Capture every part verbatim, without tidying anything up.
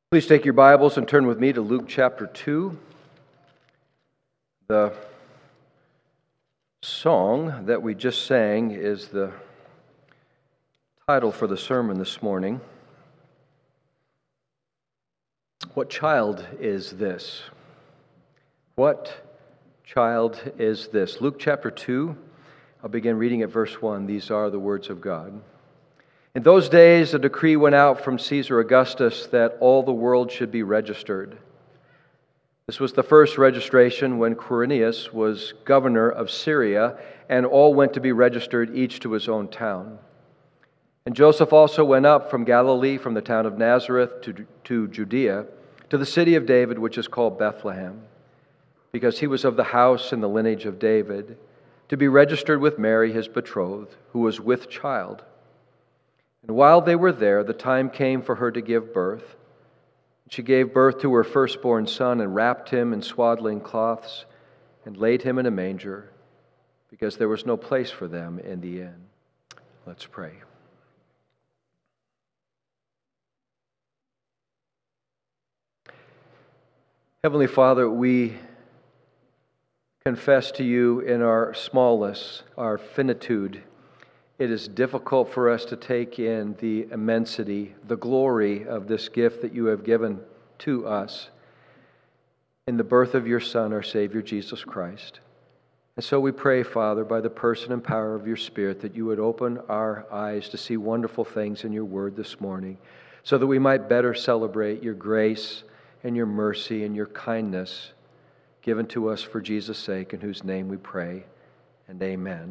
Please take your Bibles and turn with me to Luke chapter two. The song that we just sang is the title for the sermon this morning. What child is this? What child is this? Luke chapter two, I'll begin reading at verse one. These are the words of God. In those days, a decree went out from Caesar Augustus that all the world should be registered. This was the first registration when Quirinius was governor of Syria, and all went to be registered, each to his own town. And Joseph also went up from Galilee, from the town of Nazareth to, to Judea, to the city of David, which is called Bethlehem, because he was of the house and the lineage of David, to be registered with Mary, his betrothed, who was with child. And while they were there, the time came for her to give birth. She gave birth to her firstborn son and wrapped him in swaddling cloths and laid him in a manger, because there was no place for them in the inn. Let's pray. Heavenly Father, we confess to you in our smallness, our finitude. It is difficult for us to take in the immensity, the glory of this gift that you have given to us in the birth of your Son, our Savior, Jesus Christ. And so we pray, Father, by the person and power of your Spirit, that you would open our eyes to see wonderful things in your word this morning, so that we might better celebrate your grace and your mercy and your kindness given to us for Jesus' sake, in whose name we pray, and amen.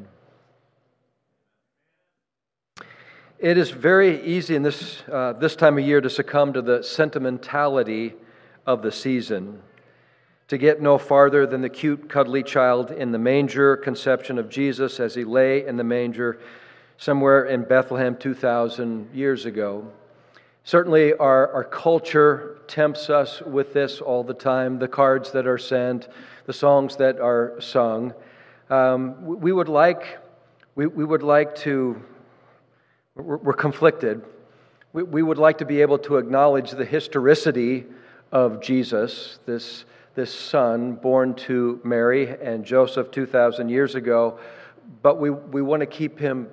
It is very easy in this uh, this time of year to succumb to the sentimentality of the season, to get no farther than the cute, cuddly child in the manger conception of Jesus as he lay in the manger somewhere in Bethlehem two thousand years ago. Certainly our, our culture tempts us with this all the time, the cards that are sent, the songs that are sung. Um, we would like, we, we would like to... We're conflicted. We would like to be able to acknowledge the historicity of Jesus, this, this son born to Mary and Joseph two thousand years ago, but we, we want to keep him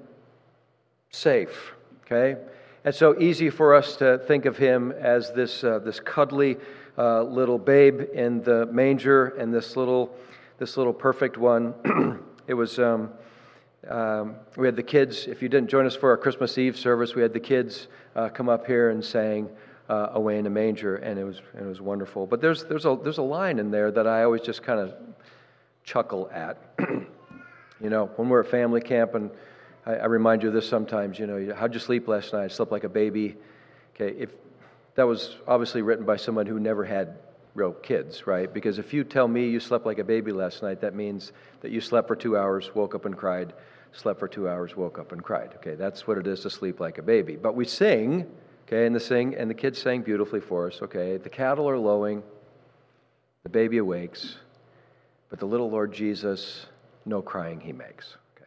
safe, okay? And so easy for us to think of him as this, uh, this cuddly uh, little babe in the manger, and this little, this little perfect one. It was... Um, Um, we had the kids, if you didn't join us for our Christmas Eve service, we had the kids uh, come up here and sang uh, Away in a Manger, and it was it was wonderful. But there's there's a there's a line in there that I always just kind of chuckle at. You know, when we're at family camp, and I, I remind you of this sometimes, you know, how'd you sleep last night? I slept like a baby. Okay, if that was obviously written by someone who never had real kids, right? Because if you tell me you slept like a baby last night, that means that you slept for two hours, woke up and cried, slept for two hours, woke up and cried. Okay, that's what it is to sleep like a baby. But we sing, okay, and the sing, and the kids sang beautifully for us, okay? The cattle are lowing, the baby awakes, but the little Lord Jesus, no crying he makes, okay?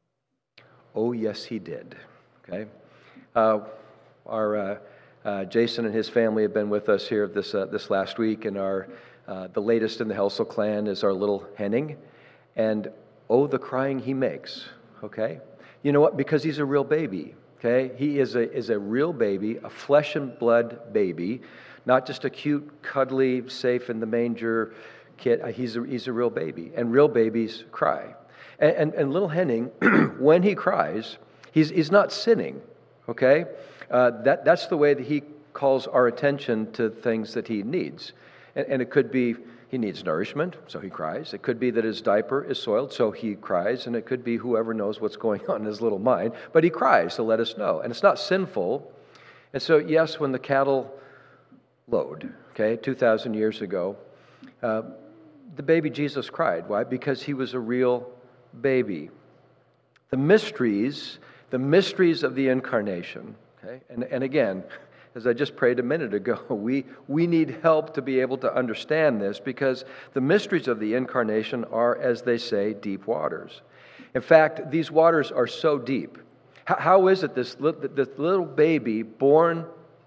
Oh, yes, he did, okay? Uh, our... Uh, Uh, Jason and his family have been with us here this uh, this last week, and our uh, the latest in the Helsel clan is our little Henning, and oh, the crying he makes. Okay, you know what? Because he's a real baby. Okay, he is a is a real baby, a flesh and blood baby, not just a cute, cuddly, safe in the manger kid. Uh, he's a, he's a real baby, and real babies cry. And and, and little Henning, when he cries, he's he's not sinning. Okay. Uh, that that's the way that he calls our attention to things that he needs. And, and it could be he needs nourishment, so he cries. It could be that his diaper is soiled, so he cries. And it could be whoever knows what's going on in his little mind. But he cries to let us know. And it's not sinful. And so, yes, when the cattle lowed, okay, two thousand years ago, uh, the baby Jesus cried. Why? Because he was a real baby. The mysteries, the mysteries of the incarnation. Okay? And, and again, as I just prayed a minute ago, we, we need help to be able to understand this, because the mysteries of the incarnation are, as they say, deep waters. In fact, these waters are so deep. How, how is it this, this little baby born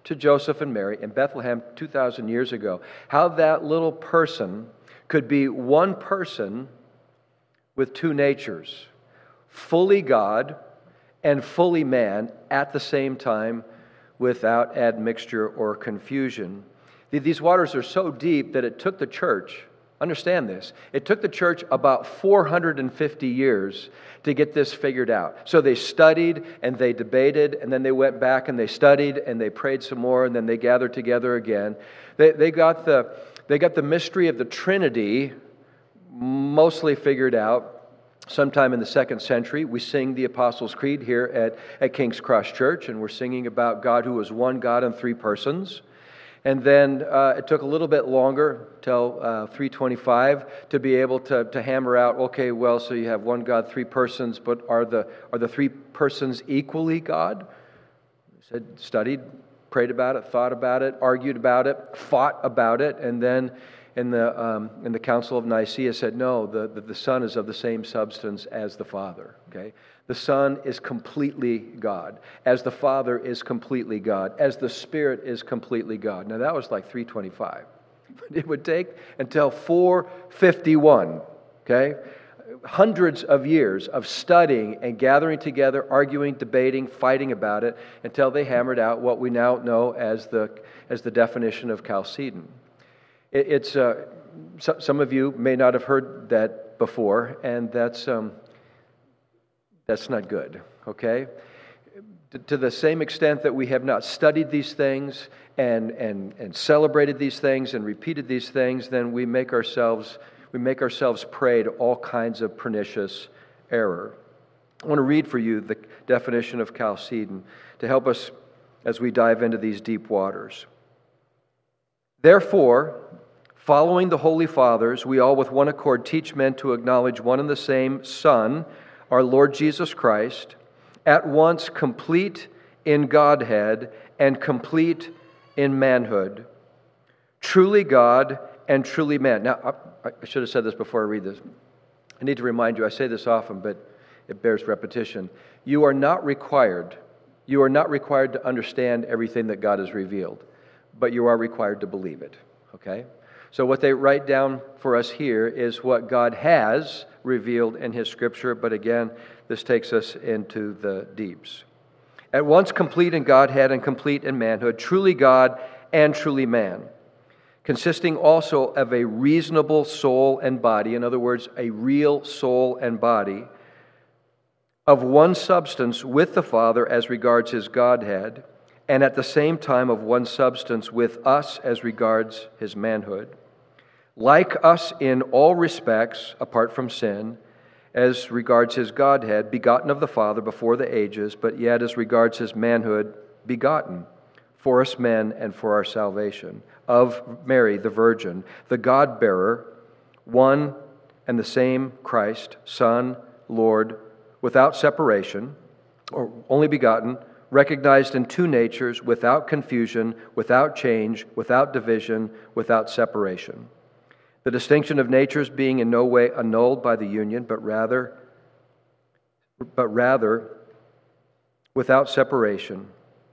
to Joseph and Mary in Bethlehem two thousand years ago. How that little person could be one person with two natures, fully God and fully man at the same time, without admixture or confusion. These waters are so deep that it took the church, understand this, it took the church about four hundred fifty years to get this figured out. So they studied and they debated, and then they went back and they studied and they prayed some more, and then they gathered together again. They, they got the, they got the mystery of the Trinity mostly figured out sometime in the second century. We sing the Apostles' Creed here at, at King's Cross Church, and we're singing about God who is one God in three persons. And then uh, it took a little bit longer, till uh, three twenty-five, to be able to, to hammer out, okay, well, so you have one God, three persons, but are the are the three persons equally God? Said, studied, prayed about it, thought about it, argued about it, fought about it, and then in the um, in the Council of Nicaea said, no, the, the, the Son is of the same substance as the Father, okay? The Son is completely God, as the Father is completely God, as the Spirit is completely God. Now that was like three twenty-five. It would take until four fifty-one, okay? Hundreds of years of studying and gathering together, arguing, debating, fighting about it, until they hammered out what we now know as the as the definition of Chalcedon. It, it's uh, so, some of you may not have heard that before, and that's um, that's not good. Okay. To the same extent that we have not studied these things and and and celebrated these things and repeated these things, then we make ourselves we make ourselves prey to all kinds of pernicious error. I want to read for you the definition of Chalcedon to help us as we dive into these deep waters. Therefore, following the Holy Fathers, we all with one accord teach men to acknowledge one and the same Son, our Lord Jesus Christ, at once complete in Godhead and complete in manhood, truly God and truly man. Now, I, I should have said this before I read this. I need to remind you, I say this often, but it bears repetition. You are not required, you are not required to understand everything that God has revealed, but you are required to believe it, okay? So what they write down for us here is what God has revealed in His Scripture, but again, this takes us into the deeps. At once complete in Godhead and complete in manhood, truly God and truly man, consisting also of a reasonable soul and body, in other words, a real soul and body, of one substance with the Father as regards His Godhead, and at the same time of one substance with us as regards His manhood, like us in all respects, apart from sin, as regards His Godhead, begotten of the Father before the ages, but yet as regards His manhood, begotten for us men and for our salvation, of Mary, the Virgin, the God-bearer, one and the same Christ, Son, Lord, without separation, or only begotten, recognized in two natures, without confusion, without change, without division, without separation. The distinction of natures being in no way annulled by the union, but rather, but rather without separation.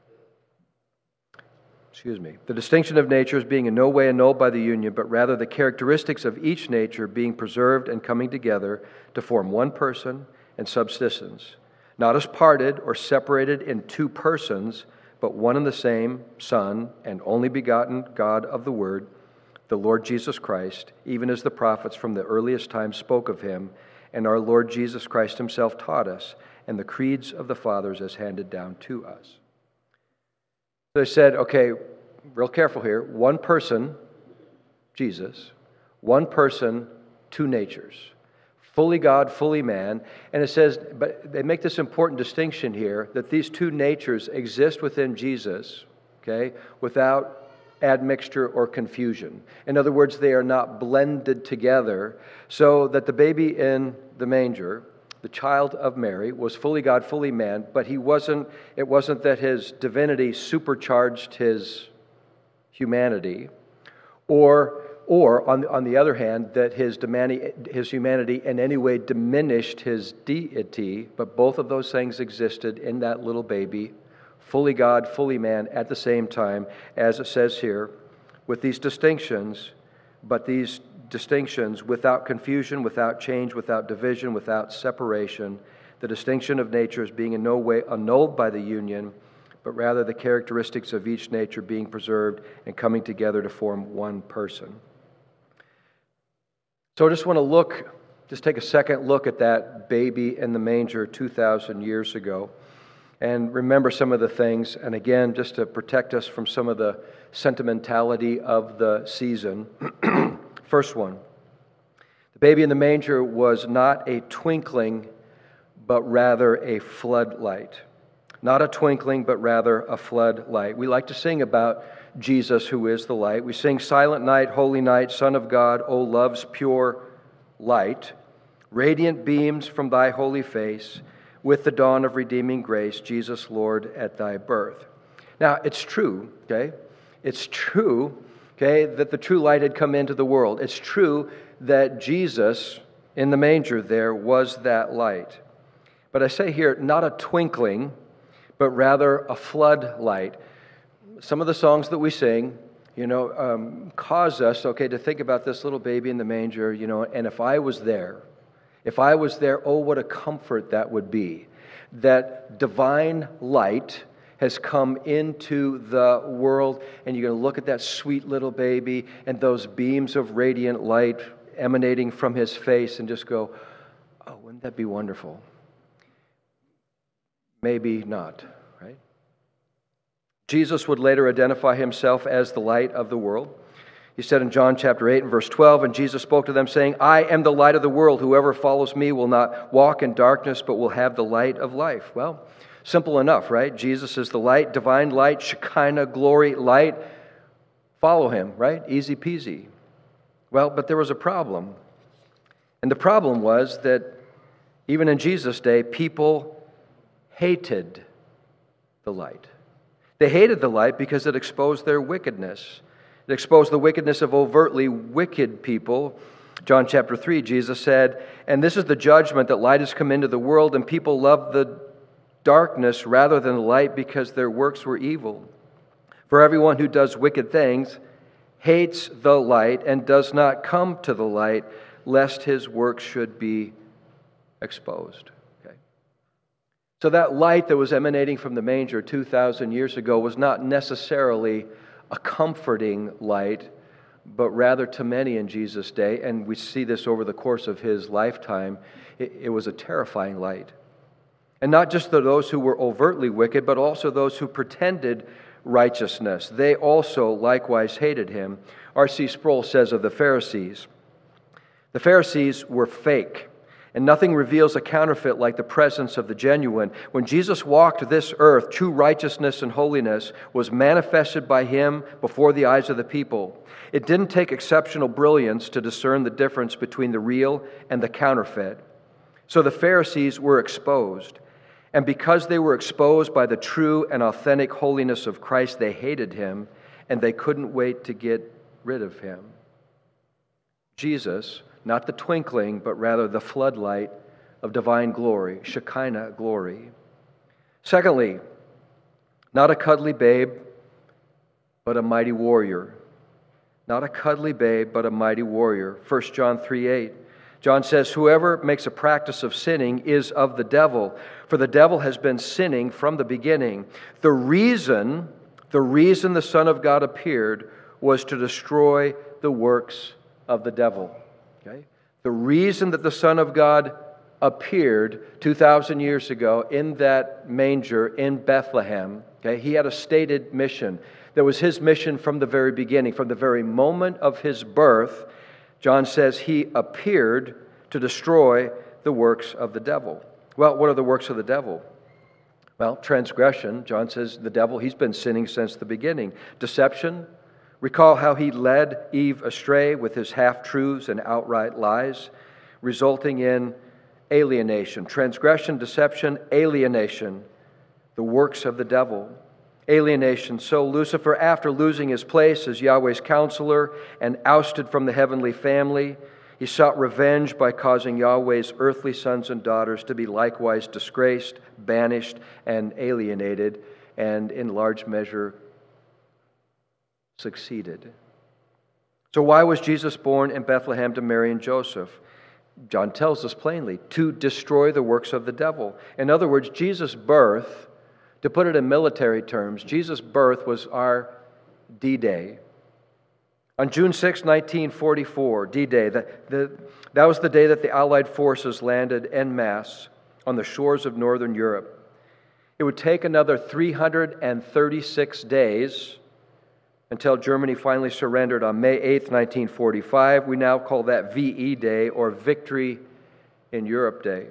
Excuse me. The distinction of natures being in no way annulled by the union, but rather the characteristics of each nature being preserved and coming together to form one person and subsistence, not as parted or separated in two persons, but one and the same Son and only begotten God of the Word, the Lord Jesus Christ, even as the prophets from the earliest times spoke of Him, and our Lord Jesus Christ Himself taught us, and the creeds of the fathers as handed down to us. So they said, okay, real careful here, one person, Jesus, one person, two natures. Fully God, fully man. And it says, but they make this important distinction here, that these two natures exist within Jesus, okay, without admixture or confusion. In other words, they are not blended together, so that the baby in the manger, the child of Mary, was fully God, fully man, but he wasn't, it wasn't that his divinity supercharged his humanity, or Or, on, on the other hand, that his, his humanity in any way diminished his deity, but both of those things existed in that little baby, fully God, fully man at the same time, as it says here, with these distinctions, but these distinctions without confusion, without change, without division, without separation, the distinction of natures being in no way annulled by the union, but rather the characteristics of each nature being preserved and coming together to form one person. So I just want to look, just take a second look at that baby in the manger two thousand years ago and remember some of the things, and again, just to protect us from some of the sentimentality of the season. First one, the baby in the manger was not a twinkling, but rather a floodlight. Not a twinkling, but rather a floodlight. We like to sing about Jesus, who is the light. We sing, "Silent night, holy night, Son of God, O love's pure light. Radiant beams from thy holy face, with the dawn of redeeming grace, Jesus, Lord, at thy birth." Now, it's true, okay? It's true, okay, that the true light had come into the world. It's true that Jesus in the manger there was that light. But I say here, not a twinkling, but rather a floodlight. Some of the songs that we sing, you know, um, cause us, okay, to think about this little baby in the manger, you know, and if I was there, if I was there, oh, what a comfort that would be. That divine light has come into the world, and you're going to look at that sweet little baby and those beams of radiant light emanating from his face and just go, oh, wouldn't that be wonderful? Maybe not, right? Jesus would later identify himself as the light of the world. He said in John chapter eight and verse twelve, "And Jesus spoke to them, saying, I am the light of the world. Whoever follows me will not walk in darkness, but will have the light of life." Well, simple enough, right? Jesus is the light, divine light, Shekinah glory light. Follow him, right? Easy peasy. Well, but there was a problem. And the problem was that even in Jesus' day, people hated the light. They hated the light because it exposed their wickedness. It exposed the wickedness of overtly wicked people. John chapter three, Jesus said, "And this is the judgment, that light has come into the world, and people love the darkness rather than the light because their works were evil. For everyone who does wicked things hates the light and does not come to the light, lest his works should be exposed." So that light that was emanating from the manger two thousand years ago was not necessarily a comforting light, but rather to many in Jesus' day, and we see this over the course of his lifetime, it, it was a terrifying light. And not just to those who were overtly wicked, but also those who pretended righteousness. They also likewise hated him. R C Sproul says of the Pharisees, "The Pharisees were fake. And nothing reveals a counterfeit like the presence of the genuine. When Jesus walked this earth, true righteousness and holiness was manifested by him before the eyes of the people. It didn't take exceptional brilliance to discern the difference between the real and the counterfeit. So the Pharisees were exposed. And because they were exposed by the true and authentic holiness of Christ, they hated him, and they couldn't wait to get rid of him." Jesus, not the twinkling, but rather the floodlight of divine glory, Shekinah glory. Secondly, not a cuddly babe, but a mighty warrior. Not a cuddly babe, but a mighty warrior. First John three eight. John says, "Whoever makes a practice of sinning is of the devil, for the devil has been sinning from the beginning. The reason, the reason the Son of God appeared was to destroy the works of the devil." Okay? The reason that the Son of God appeared two thousand years ago in that manger in Bethlehem, okay, he had a stated mission. That was his mission from the very beginning. From the very moment of his birth, John says he appeared to destroy the works of the devil. Well, what are the works of the devil? Well, transgression. John says the devil, he's been sinning since the beginning. Deception. Recall how he led Eve astray with his half-truths and outright lies, resulting in alienation. Transgression, deception, alienation, the works of the devil. Alienation. So Lucifer, after losing his place as Yahweh's counselor and ousted from the heavenly family, he sought revenge by causing Yahweh's earthly sons and daughters to be likewise disgraced, banished, and alienated. and in large measure succeeded. So why was Jesus born in Bethlehem to Mary and Joseph? John tells us plainly, to destroy the works of the devil. In other words, Jesus' birth, to put it in military terms, Jesus' birth was our D-Day. On June sixth, nineteen forty-four, D-Day, that, the, that was the day that the Allied forces landed en masse on the shores of northern Europe. It would take another three hundred thirty-six days until Germany finally surrendered on May eighth, nineteen forty-five. We now call that V E Day, or Victory in Europe Day.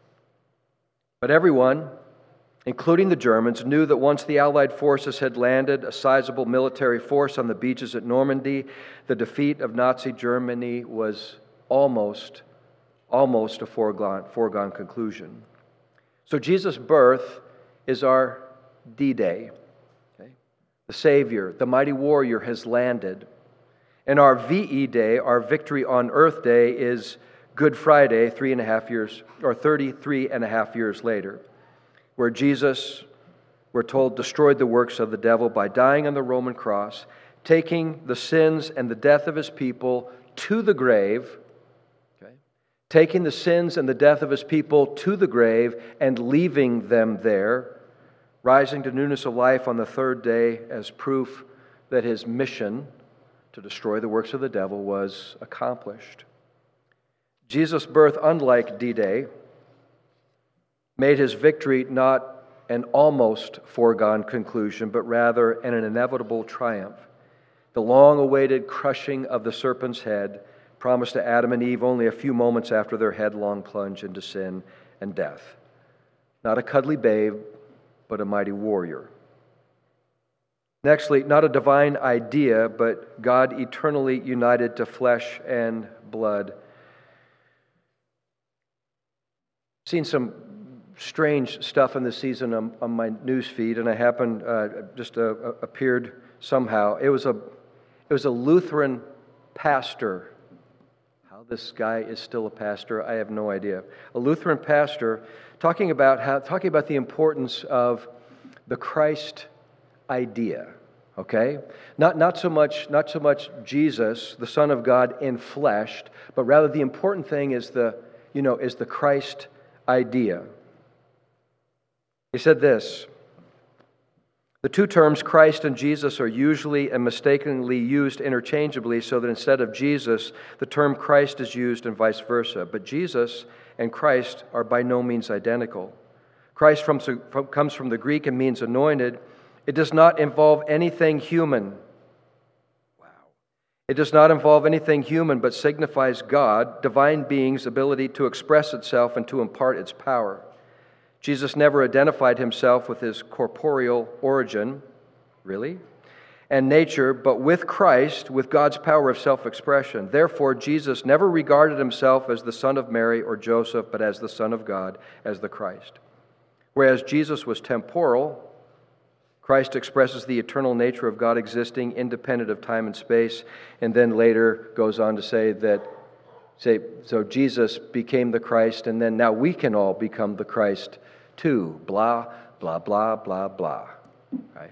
But everyone, including the Germans, knew that once the Allied forces had landed a sizable military force on the beaches at Normandy, the defeat of Nazi Germany was almost, almost a foregone, foregone conclusion. So Jesus' birth is our D-Day. Okay? The Savior, the mighty warrior, has landed. And our V E Day, our Victory on Earth Day, is Good Friday, three and a half years, or thirty-three and a half years later, where Jesus, we're told, destroyed the works of the devil by dying on the Roman cross, taking the sins and the death of his people to the grave, okay? Taking the sins and the death of his people to the grave and leaving them there, rising to newness of life on the third day as proof that his mission to destroy the works of the devil was accomplished. Jesus' birth, unlike D-Day, made his victory not an almost foregone conclusion, but rather an inevitable triumph. The long-awaited crushing of the serpent's head, promised to Adam and Eve only a few moments after their headlong plunge into sin and death. Not a cuddly babe, but a mighty warrior. Nextly, not a divine idea, but God eternally united to flesh and blood. Seen some strange stuff in this season on, on my news feed, and I happened uh, just uh, appeared somehow. It was a it was a Lutheran pastor. How this guy is still a pastor, I have no idea. A Lutheran pastor talking about how talking about the importance of the Christ idea. Okay, not not so much not so much Jesus, the Son of God, enfleshed, but rather the important thing is the you know is the Christ idea. He said this: the two terms Christ and Jesus are usually and mistakenly used interchangeably, so that instead of Jesus, the term Christ is used and vice versa. But Jesus and Christ are by no means identical. Christ from, from, comes from the Greek and means anointed. It does not involve anything human. Wow. It does not involve anything human, but signifies God, divine being's ability to express itself and to impart its power. Jesus never identified himself with his corporeal origin, really, and nature, but with Christ, with God's power of self-expression. Therefore, Jesus never regarded himself as the son of Mary or Joseph, but as the Son of God, as the Christ. Whereas Jesus was temporal, Christ expresses the eternal nature of God existing independent of time and space, and then later goes on to say that Say, so Jesus became the Christ, and then now we can all become the Christ too. Blah, blah, blah, blah, blah. Right?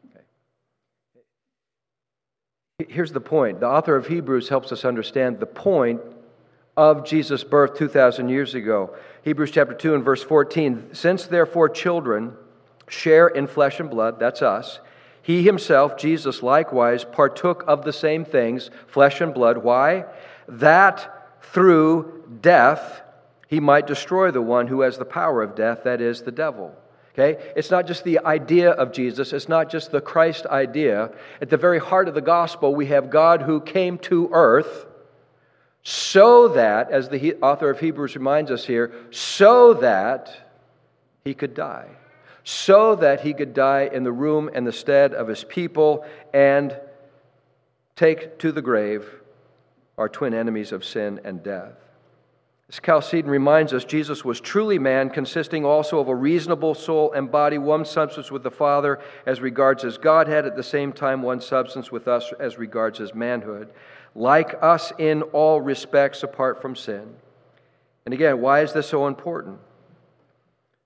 Okay. Here's the point. The author of Hebrews helps us understand the point of Jesus' birth two thousand years ago. Hebrews chapter two and verse fourteen. Since therefore children share in flesh and blood, that's us, he himself, Jesus, likewise partook of the same things, flesh and blood. Why? That through death, he might destroy the one who has the power of death, that is, the devil. Okay? It's not just the idea of Jesus. It's not just the Christ idea. At the very heart of the gospel, we have God who came to earth so that, as the author of Hebrews reminds us here, so that he could die. So that he could die in the room and the stead of his people and take to the grave our twin enemies of sin and death. As Chalcedon reminds us, Jesus was truly man, consisting also of a reasonable soul and body, one substance with the Father as regards his Godhead, at the same time one substance with us as regards his manhood, like us in all respects apart from sin. And again, why is this so important?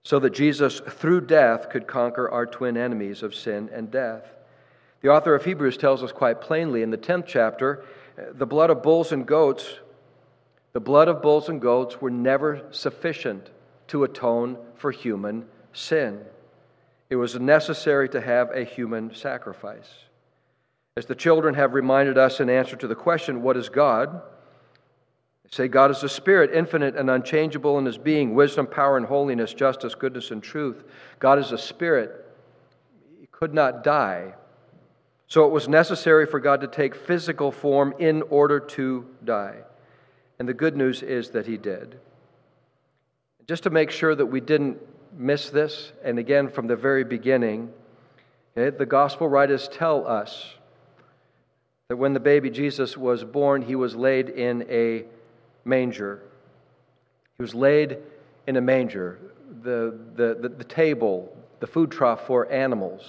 so that Jesus, through death, could conquer our twin enemies of sin and death. The author of Hebrews tells us quite plainly in the tenth chapter, the blood of bulls and goats, the blood of bulls and goats were never sufficient to atone for human sin. It was necessary to have a human sacrifice. As the children have reminded us in answer to the question, what is God? They say God is a spirit, infinite and unchangeable in his being, wisdom, power, and holiness, justice, goodness, and truth. God is a spirit. He could not die. So it was necessary for God to take physical form in order to die. And the good news is that he did. Just to make sure that we didn't miss this, and again from the very beginning, okay, the gospel writers tell us that when the baby Jesus was born, he was laid in a manger. He was laid in a manger, the, the, the, the table, the food trough for animals.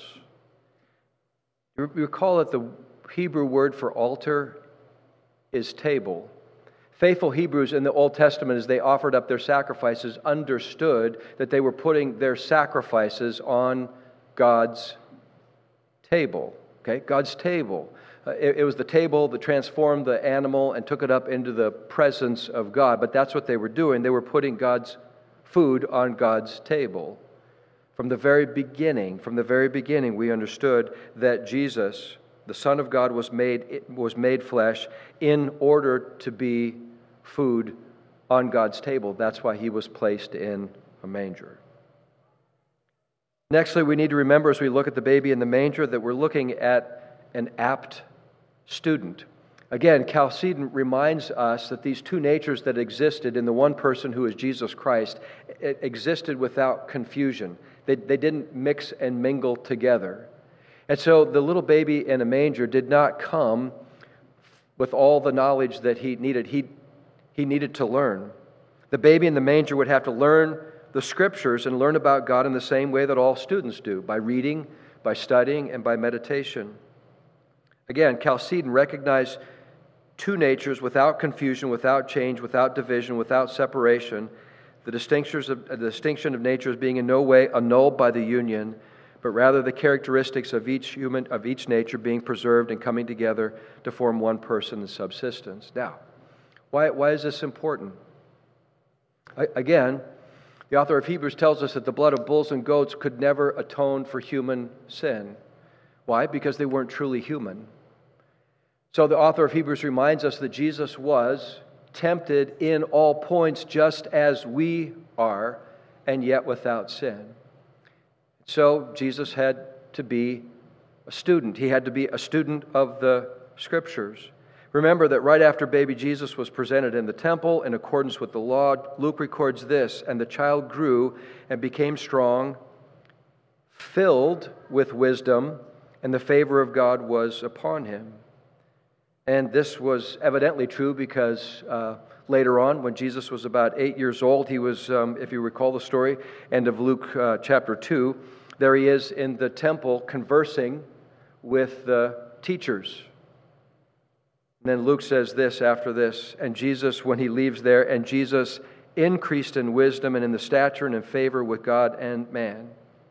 You recall that the Hebrew word for altar is table. Faithful Hebrews in the Old Testament, as they offered up their sacrifices, understood that they were putting their sacrifices on God's table. Okay, God's table. Uh, it, it was the table that transformed the animal and took it up into the presence of God. But that's what they were doing. They were putting God's food on God's table. From the very beginning, from the very beginning, we understood that Jesus, the Son of God, was made was made flesh in order to be food on God's table. That's why he was placed in a manger. Nextly, we need to remember as we look at the baby in the manger that we're looking at an apt student. Again, Chalcedon reminds us that these two natures that existed in the one person who is Jesus Christ existed without confusion. They, they didn't mix and mingle together. And so the little baby in a manger did not come with all the knowledge that he needed. He, he needed to learn. The baby in the manger would have to learn the Scriptures and learn about God in the same way that all students do, by reading, by studying, and by meditation. Again, Chalcedon recognized two natures without confusion, without change, without division, without separation. The distinctions of, the distinction of natures being in no way annulled by the union, but rather the characteristics of each human, of each nature being preserved and coming together to form one person in subsistence. Now, why, why is this important? I, again, the author of Hebrews tells us that the blood of bulls and goats could never atone for human sin. Why? Because they weren't truly human. So the author of Hebrews reminds us that Jesus was tempted in all points just as we are, and yet without sin. So Jesus had to be a student. He had to be a student of the Scriptures. Remember that right after baby Jesus was presented in the temple in accordance with the law, Luke records this, and the child grew and became strong, filled with wisdom, and the favor of God was upon him. And this was evidently true because uh, later on, when Jesus was about eight years old, he was, um, if you recall the story, end of Luke uh, chapter two, there he is in the temple conversing with the teachers. And then Luke says this after this, and Jesus, when he leaves there, and Jesus increased in wisdom and in the stature and in favor with God and man.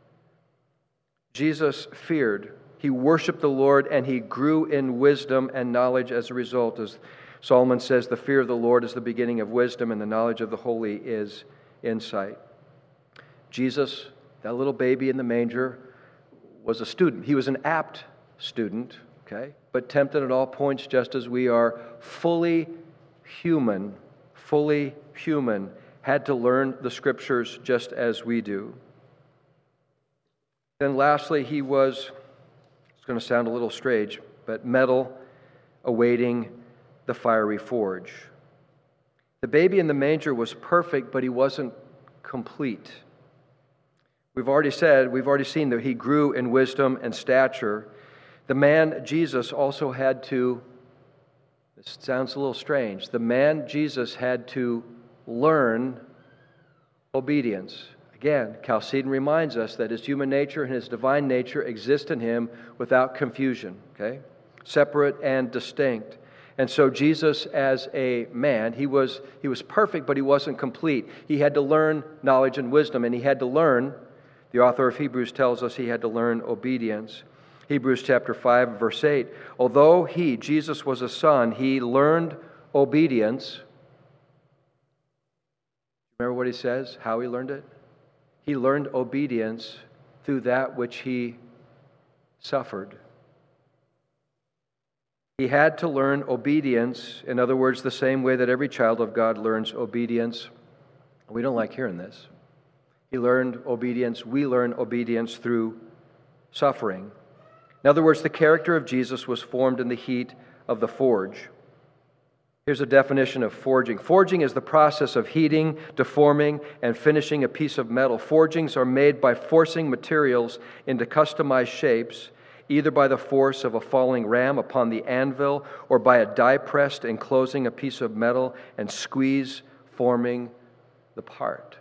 Jesus feared. He worshiped the Lord, and he grew in wisdom and knowledge as a result. As Solomon says, the fear of the Lord is the beginning of wisdom, and the knowledge of the holy is insight. Jesus, that little baby in the manger, was a student. He was an apt student, okay, but tempted at all points just as we are, fully human, fully human, had to learn the Scriptures just as we do. Then lastly, he was, it's going to sound a little strange, but metal awaiting the fiery forge. The baby in the manger was perfect, but he wasn't complete. We've already said, we've already seen that he grew in wisdom and stature. The man, Jesus, also had to, this sounds a little strange, the man, Jesus, had to learn obedience. Again, Chalcedon reminds us that his human nature and his divine nature exist in him without confusion, okay? Separate and distinct. And so Jesus, as a man, he was, he was perfect, but he wasn't complete. He had to learn knowledge and wisdom, and he had to learn, the author of Hebrews tells us he had to learn obedience. Hebrews chapter five, verse eight, although he, Jesus, was a son, he learned obedience. Remember what he says, how he learned it? He learned obedience through that which he suffered. He had to learn obedience, in other words, the same way that every child of God learns obedience. We don't like hearing this. He learned obedience, we learn obedience through suffering. In other words, the character of Jesus was formed in the heat of the forge. Here's a definition of forging. Forging is the process of heating, deforming, and finishing a piece of metal. Forgings are made by forcing materials into customized shapes, either by the force of a falling ram upon the anvil or by a die pressed enclosing a piece of metal and squeeze forming the part.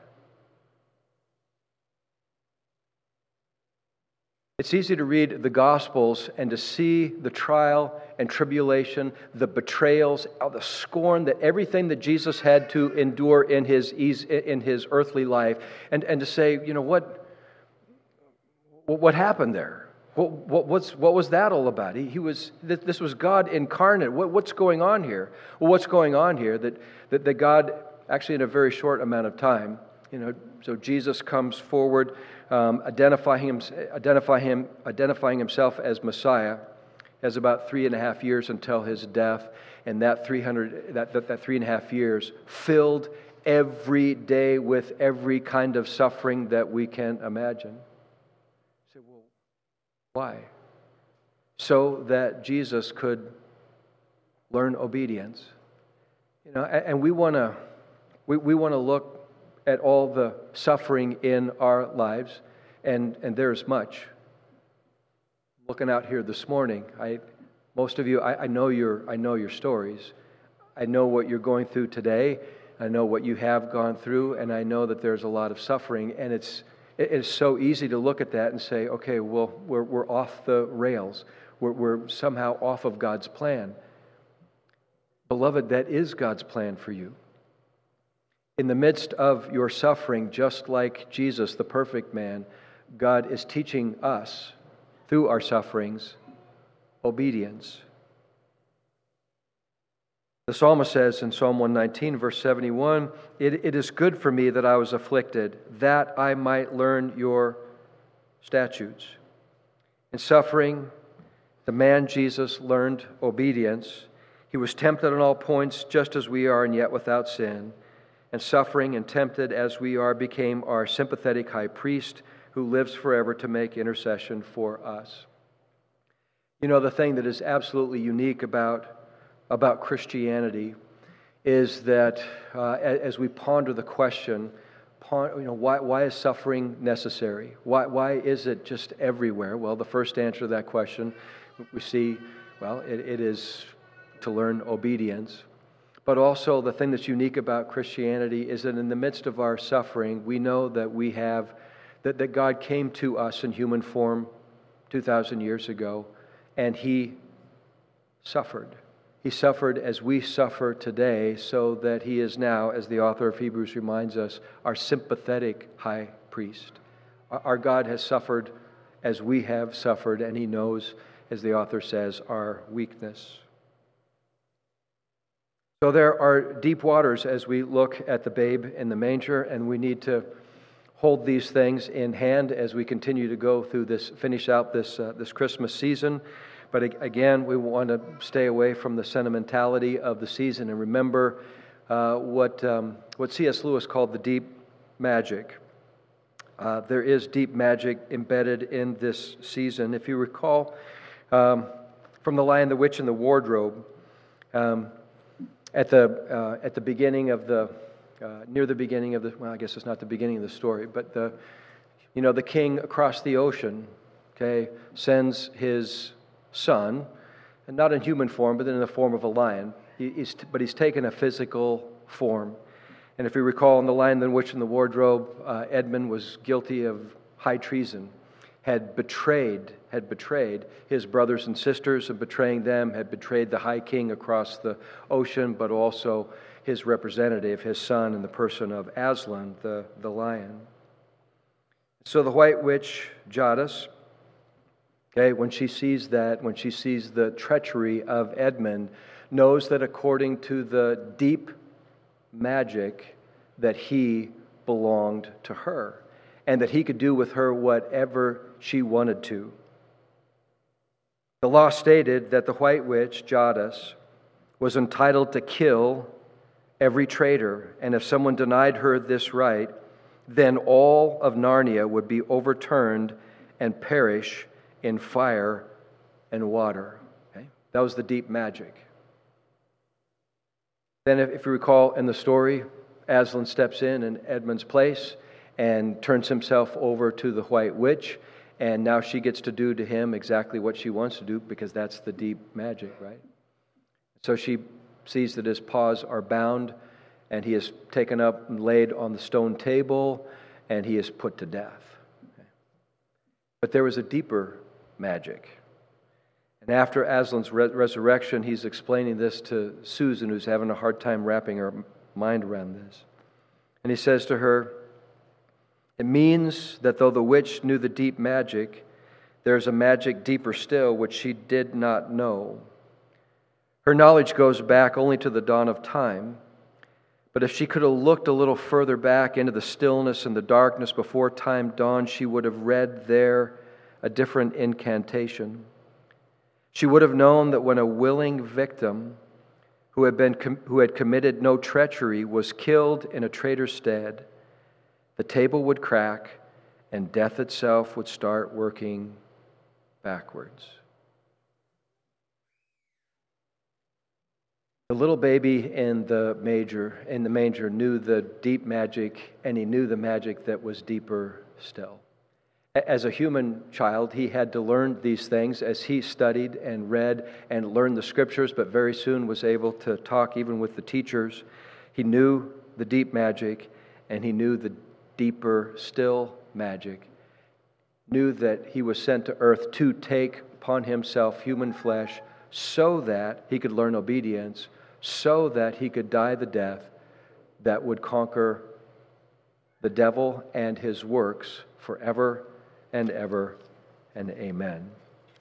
It's easy to read the Gospels and to see the trial and tribulation, the betrayals, the scorn, that everything that Jesus had to endure in his in his earthly life, and, and to say, you know, what what happened there? What, what, what's, what was that all about? He, he was this was God incarnate. What, what's going on here? Well, what's going on here? That, that that God actually in a very short amount of time, you know, so Jesus comes forward. Um, identifying, him, identify him, identifying himself as Messiah, has about three and a half years until his death, and that three hundred that, that, that three and a half years filled every day with every kind of suffering that we can imagine. You say, well, why? So that Jesus could learn obedience. You know, and, and we want to we, we want to look at all the suffering in our lives, and, and there's much. Looking out here this morning, I, most of you, I, I know your, I know your stories. I know what you're going through today. I know what you have gone through, and I know that there's a lot of suffering. And it's, it's so easy to look at that and say, okay, well, we're, we're off the rails. We're, we're somehow off of God's plan. Beloved, that is God's plan for you. In the midst of your suffering, just like Jesus, the perfect man, God is teaching us, through our sufferings, obedience. The psalmist says in Psalm one nineteen, verse seventy-one, it, it is good for me that I was afflicted, that I might learn your statutes. In suffering, the man Jesus learned obedience. He was tempted on all points, just as we are, and yet without sin. And suffering and tempted as we are, became our sympathetic high priest who lives forever to make intercession for us. You know, the thing that is absolutely unique about, about Christianity is that uh, as we ponder the question, ponder, you know, why, why is suffering necessary? Why, why is it just everywhere? Well, the first answer to that question, we see, well, it, it is to learn obedience. But also the thing that's unique about Christianity is that in the midst of our suffering, we know that we have, that, that God came to us in human form two thousand years ago, and He suffered. He suffered as we suffer today, so that He is now, as the author of Hebrews reminds us, our sympathetic high priest. Our God has suffered as we have suffered, and He knows, as the author says, our weakness. So there are deep waters as we look at the babe in the manger, and we need to hold these things in hand as we continue to go through this, finish out this uh, this Christmas season. But again, we want to stay away from the sentimentality of the season and remember uh, what um, what C S Lewis called the deep magic. Uh, there is deep magic embedded in this season. If you recall um, from The Lion, the Witch, and the Wardrobe. Um, At the uh, at the beginning of the uh, near the beginning of the well, I guess it's not the beginning of the story, but the you know the king across the ocean, okay, sends his son, and not in human form, but in the form of a lion. He, he's but he's taken a physical form, and if you recall, in The Lion, the Witch, and the Wardrobe, uh, Edmund was guilty of high treason, had betrayed, had betrayed his brothers and sisters, and betraying them had betrayed the high king across the ocean, but also his representative, his son, in the person of Aslan, the, the lion. So the white witch, Jadis, okay, when she sees that, when she sees the treachery of Edmund, knows that according to the deep magic that he belonged to her, and that he could do with her whatever she wanted to. The law stated that the white witch, Jadis, was entitled to kill every traitor, and if someone denied her this right, then all of Narnia would be overturned and perish in fire and water. Okay? That was the deep magic. Then, if, if you recall in the story, Aslan steps in in Edmund's place and turns himself over to the white witch, and now she gets to do to him exactly what she wants to do, because that's the deep magic, right? So she sees that his paws are bound, and he is taken up and laid on the stone table, and he is put to death. Okay. But there was a deeper magic. And after Aslan's re- resurrection, he's explaining this to Susan, who's having a hard time wrapping her mind around this. And he says to her, "It means that though the witch knew the deep magic, there's a magic deeper still which she did not know. Her knowledge goes back only to the dawn of time. But if she could have looked a little further back into the stillness and the darkness before time dawned, she would have read there a different incantation. She would have known that when a willing victim who had been who had committed no treachery was killed in a traitor's stead, the table would crack and death itself would start working backwards." The little baby in the manger, in the manger knew the deep magic, and he knew the magic that was deeper still. As a human child, he had to learn these things as he studied and read and learned the scriptures, but very soon was able to talk even with the teachers. He knew the deep magic, and he knew the deeper still magic. Knew that he was sent to earth to take upon himself human flesh so that he could learn obedience, so that he could die the death that would conquer the devil and his works forever and ever and amen.